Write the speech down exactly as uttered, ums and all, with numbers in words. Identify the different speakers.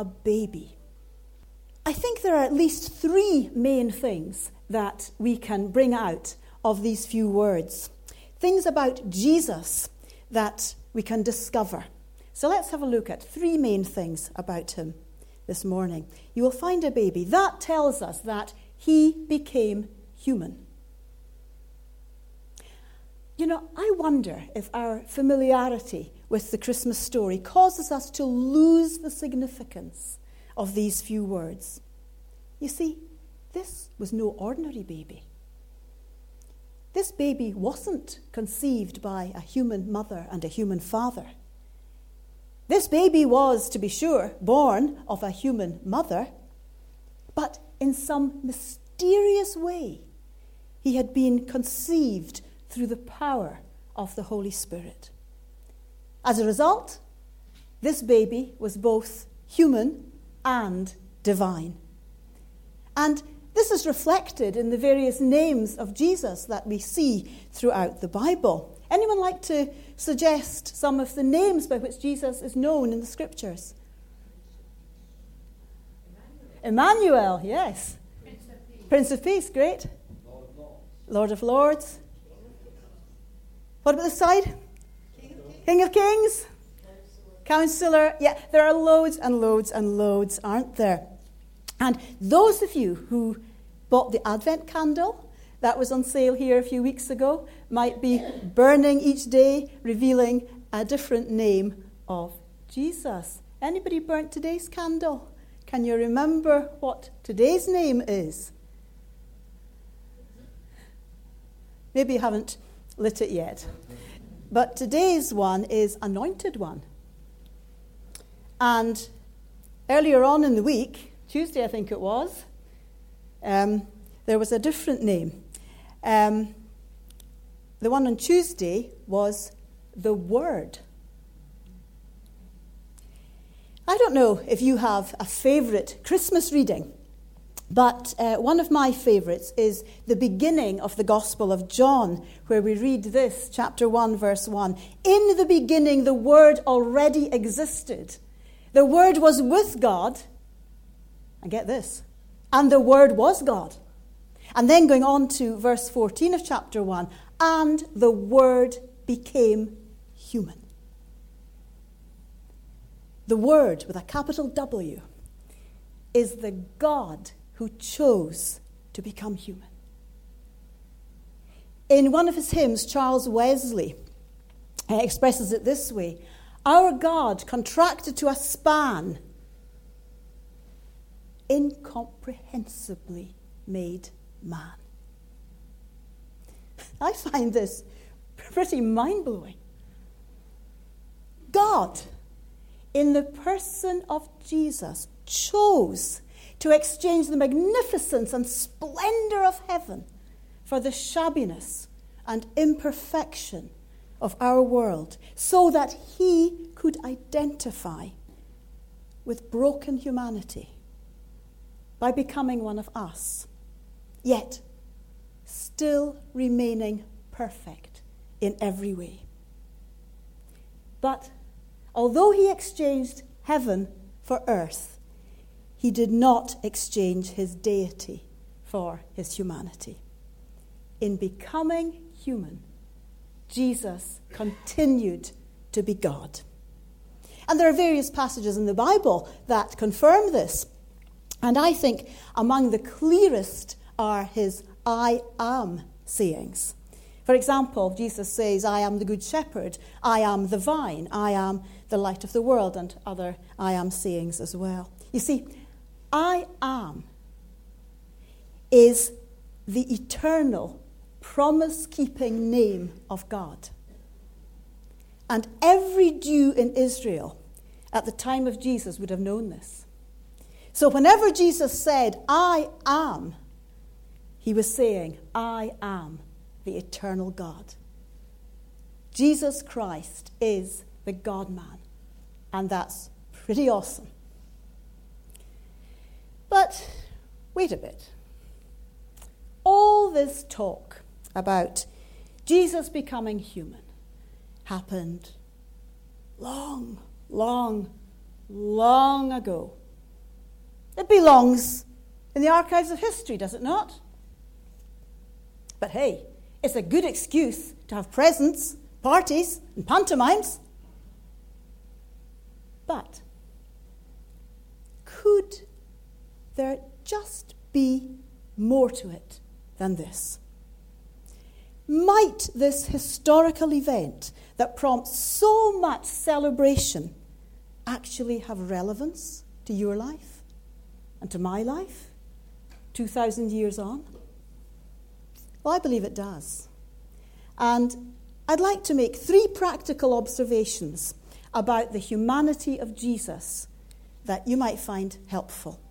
Speaker 1: a baby. I think there are at least three main things that we can bring out of these few words. Things about Jesus that we can discover. So let's have a look at three main things about him this morning. You will find a baby. That tells us that he became human. You know, I wonder if our familiarity with the Christmas story causes us to lose the significance of these few words. You see, this was no ordinary baby. This baby wasn't conceived by a human mother and a human father. This baby was, to be sure, born of a human mother, but in some mysterious way, he had been conceived through the power of the Holy Spirit. As a result, this baby was both human and divine. And this is reflected in the various names of Jesus that we see throughout the Bible. Anyone like to suggest some of the names by which Jesus is known in the Scriptures? Emmanuel, Emmanuel yes. Prince of Peace, Prince of Peace, great. Lord of Lords. Lord of Lords. What about this side? King of Kings. King of Kings. Counselor. Yeah, there are loads and loads and loads, aren't there? And those of you who bought the Advent candle that was on sale here a few weeks ago might be burning each day, revealing a different name of Jesus. Anybody burnt today's candle? Can you remember what today's name is? Maybe you haven't lit it yet. But today's one is Anointed One. And earlier on in the week, Tuesday I think it was, um, there was a different name. Um, the one on Tuesday was the Word. I don't know if you have a favourite Christmas reading, but uh, one of my favourites is the beginning of the Gospel of John, where we read this, chapter one, verse one. In the beginning, the Word already existed. The Word was with God, and get this, and the Word was God. And then going on to verse fourteen of chapter one, and the Word became human. The Word, with a capital W, is the God who chose to become human. In one of his hymns, Charles Wesley uh, expresses it this way: our God contracted to a span, incomprehensibly made man. I find this pretty mind-blowing. God, in the person of Jesus, chose to exchange the magnificence and splendor of heaven for the shabbiness and imperfection of our world, so that he could identify with broken humanity by becoming one of us, yet still remaining perfect in every way. But although he exchanged heaven for earth, he did not exchange his deity for his humanity. In becoming human, Jesus continued to be God. And there are various passages in the Bible that confirm this. And I think among the clearest are his I am sayings. For example, Jesus says, I am the good shepherd, I am the vine, I am the light of the world, and other I am sayings as well. You see, I am is the eternal, promise-keeping name of God. And every Jew in Israel at the time of Jesus would have known this. So whenever Jesus said, I am, he was saying, I am the eternal God. Jesus Christ is the God-man. And that's pretty awesome. But wait a bit. All this talk about Jesus becoming human happened long, long, long ago It belongs in the archives of history, does it not? But hey, it's a good excuse to have presents, parties, and pantomimes. But could there just be more to it than this? Might this historical event that prompts so much celebration actually have relevance to your life and to my life two thousand years on? Well, I believe it does. And I'd like to make three practical observations about the humanity of Jesus that you might find helpful.